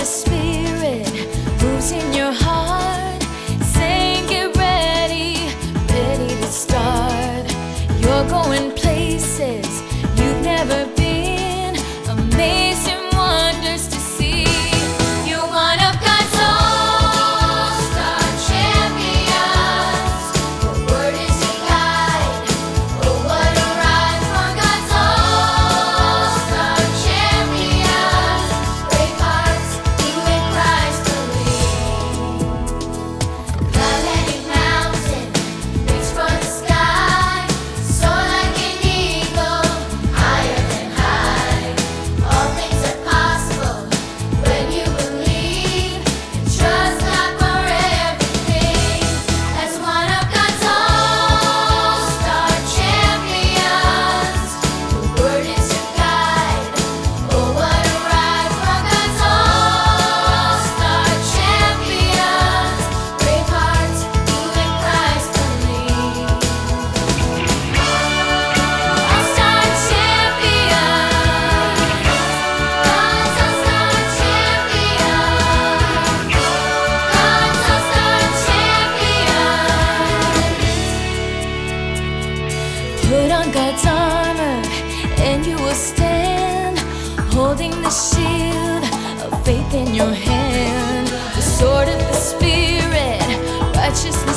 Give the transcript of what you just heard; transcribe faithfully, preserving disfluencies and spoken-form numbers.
Spirit moves in your heart, saying get ready, ready to start. You're going places you've never been, amazing wonders to see. You're one of God's all-star champions. The word is your guide. Oh, what a ride for God's all-star champions. Brave hearts who in Christ believe. Climb any mountain, reach for the sky, soar like an eagle, higher than high. All things are possible when you believe and trust God for everything. As one of God's all-star champions, the word is your guide. Oh, what a ride for God's all-star champions. Brave hearts who in Christ believe. All-star champions. God's all-star champions. God's all-star champions. Put on God's armor and you will stand, holding the shield of faith in your hand, the sword of the Spirit, righteousness